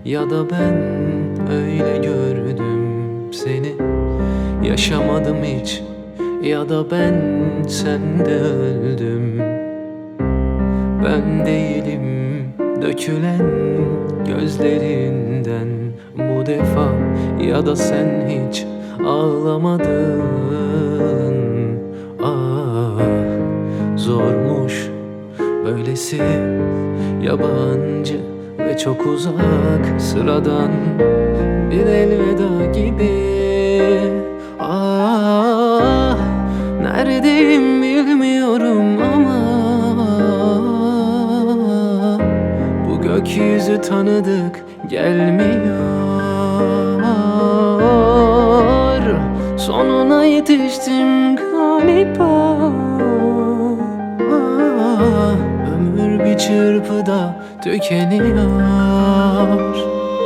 Ya da ben öyle gördüm seni, yaşamadım hiç. Ya da ben sende öldüm. Ben değilim dökülen gözlerinden bu defa. Ya da sen hiç ağlamadın. Ah, zormuş böylesi, yabancı ve çok uzak, sıradan bir elveda gibi. Ah, neredeyim bilmiyorum ama bu gökyüzü tanıdık gelmiyor. Sonuna yetiştim galiba. Ömür bir çırpıda tükeniyor.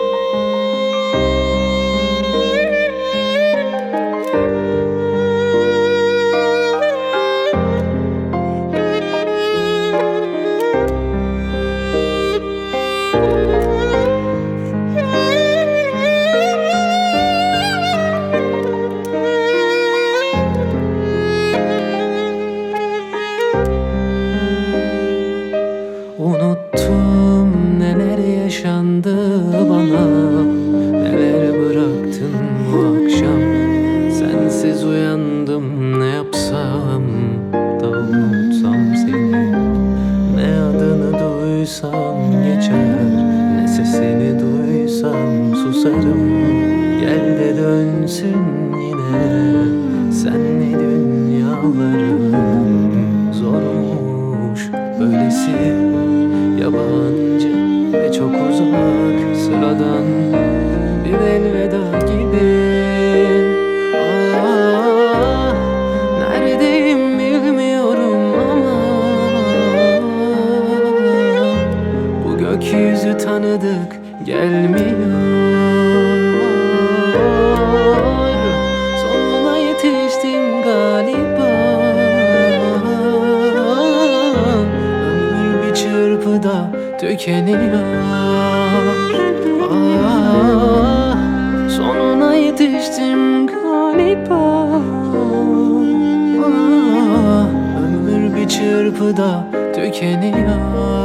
Unuttum neler yaşandı bana, neler bıraktın bu akşam. Sensiz uyandım, ne yapsam da unutsam seni. Ne adını duysam geçer, ne sesini duysam susarım. Gel de dönsün yine senli dünyalarım. Zormuş böylesi, yabancı ve çok uzak, sıradan bir elveda gibi. Ah, neredeyim bilmiyorum ama bu gökyüzü tanıdık gelmiyor. Sonuna yetiştim galiba. Ömür bir çırpıda tükeniyor. Ah, sonuna yetiştim galiba. Ah, ömür bir çırpıda tükeniyor.